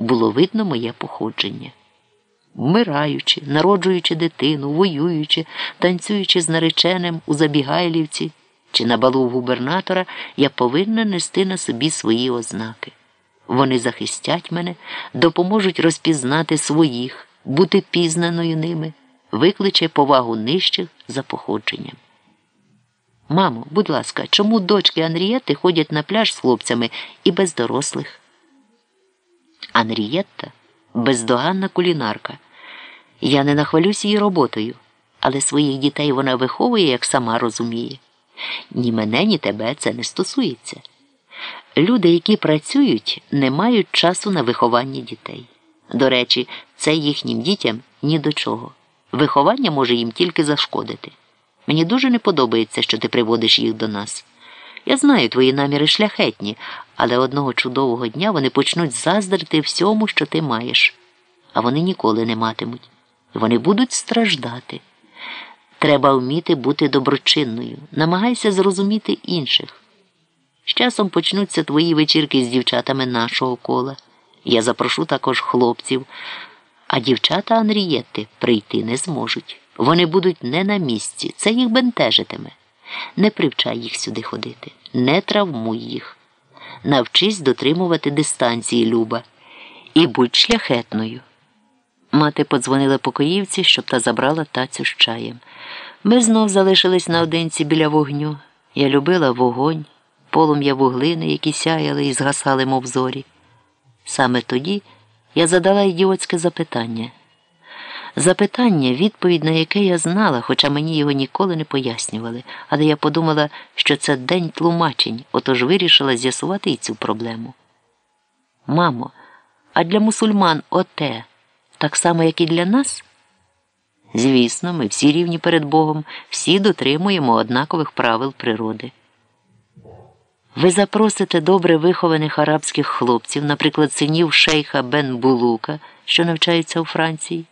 було видно моє походження. Вмираючи, народжуючи дитину, воюючи, танцюючи з нареченим у Забігайлівці чи на балу в губернатора, я повинна нести на собі свої ознаки. Вони захистять мене, допоможуть розпізнати своїх, бути пізнаною ними, викличе повагу нижчих за походженням. Мамо, будь ласка, чому дочки Анрієтти ходять на пляж з хлопцями і без дорослих? Анрієтта – бездоганна кулінарка. Я не нахвалюсь її роботою, але своїх дітей вона виховує, як сама розуміє. Ні мене, ні тебе це не стосується. Люди, які працюють, не мають часу на виховання дітей. До речі, це їхнім дітям ні до чого. Виховання може їм тільки зашкодити. Мені дуже не подобається, що ти приводиш їх до нас. Я знаю, твої наміри шляхетні, але одного чудового дня вони почнуть заздрити всьому, що ти маєш. А вони ніколи не матимуть. Вони будуть страждати. Треба вміти бути доброчинною. Намагайся зрозуміти інших. З часом почнуться твої вечірки з дівчатами нашого кола. Я запрошу також хлопців. А дівчата Анрієтти прийти не зможуть. Вони будуть не на місці. Це їх бентежитиме. Не привчай їх сюди ходити. Не травмуй їх. Навчись дотримувати дистанції, Люба. І будь шляхетною. Мати подзвонила покоївці, щоб та забрала тацю з чаєм. Ми знов залишились наодинці біля вогню. Я любила вогонь, полум'я вуглини, які сяяли і згасали, мов зорі. Саме тоді я задала ідіотське запитання. Запитання, відповідь на яке я знала, хоча мені його ніколи не пояснювали. Але я подумала, що це день тлумачень, отож вирішила з'ясувати і цю проблему. Мамо, а для мусульман оте так само, як і для нас? Звісно, ми всі рівні перед Богом, всі дотримуємо однакових правил природи. Ви запросите добре вихованих арабських хлопців, наприклад, синів шейха Бен Булука, що навчаються у Франції?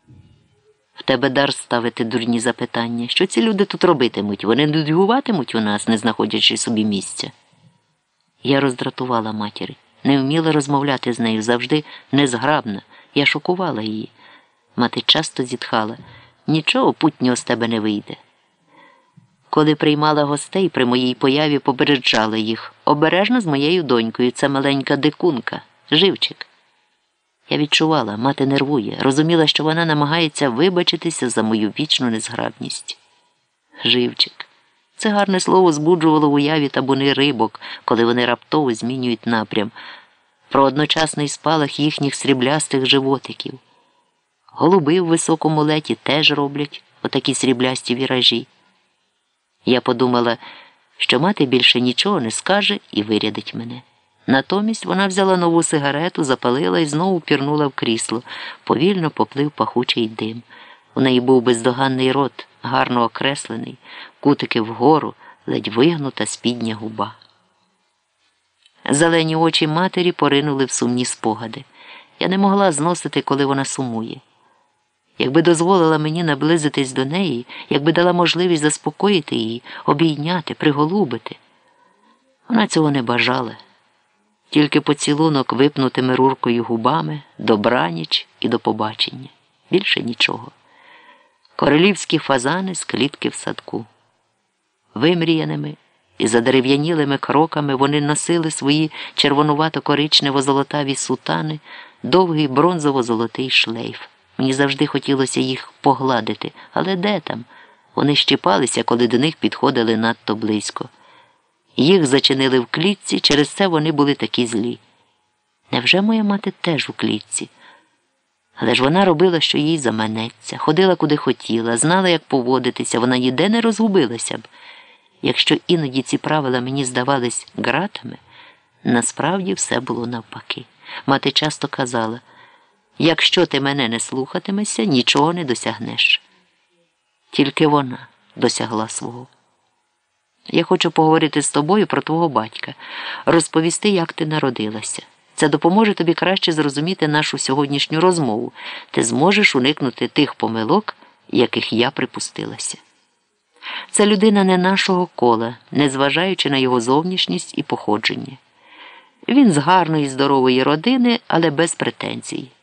В тебе дар ставити дурні запитання. Що ці люди тут робитимуть? Вони нудьгуватимуть у нас, не знаходячи собі місця. Я роздратувала матір. Не вміла розмовляти з нею, завжди незграбна. Я шокувала її. Мати часто зітхала. Нічого путнього з тебе не вийде. Коли приймала гостей, при моїй появі попереджала їх. Обережно з моєю донькою, це маленька дикунка, живчик. Я відчувала, мати нервує, розуміла, що вона намагається вибачитися за мою вічну незграбність. Живчик. Це гарне слово збуджувало в уяві табуни рибок, коли вони раптово змінюють напрям, про одночасний спалах їхніх сріблястих животиків. Голуби в високому леті теж роблять отакі сріблясті віражі. Я подумала, що мати більше нічого не скаже і вирядить мене. Натомість вона взяла нову сигарету, запалила і знову пірнула в крісло. Повільно поплив пахучий дим. У неї був бездоганний рот, гарно окреслений, кутики вгору, ледь вигнута спідня губа. Зелені очі матері поринули в сумні спогади. Я не могла зносити, коли вона сумує. Якби дозволила мені наблизитись до неї, якби дала можливість заспокоїти її, обійняти, приголубити. Вона цього не бажала. Тільки поцілунок випнутими руркою губами, добраніч і до побачення. Більше нічого. Королівські фазани з клітки в садку. Вимріяними і задерев'янілими кроками вони носили свої червонувато-коричнево-золотаві сутани, довгий бронзово-золотий шлейф. Мені завжди хотілося їх погладити, але де там? Вони щіпалися, коли до них підходили надто близько. Їх зачинили в клітці, через це вони були такі злі. Невже моя мати теж у клітці? Але ж вона робила, що їй заманеться, ходила куди хотіла, знала, як поводитися, вона ніде не розгубилася б. Якщо іноді ці правила мені здавались ґратами, насправді все було навпаки. Мати часто казала, якщо ти мене не слухатимешся, нічого не досягнеш. Тільки вона досягла свого. Я хочу поговорити з тобою про твого батька, розповісти, як ти народилася. Це допоможе тобі краще зрозуміти нашу сьогоднішню розмову. Ти зможеш уникнути тих помилок, яких я припустилася. Це людина не нашого кола, незважаючи на його зовнішність і походження. Він з гарної, здорової родини, але без претензій.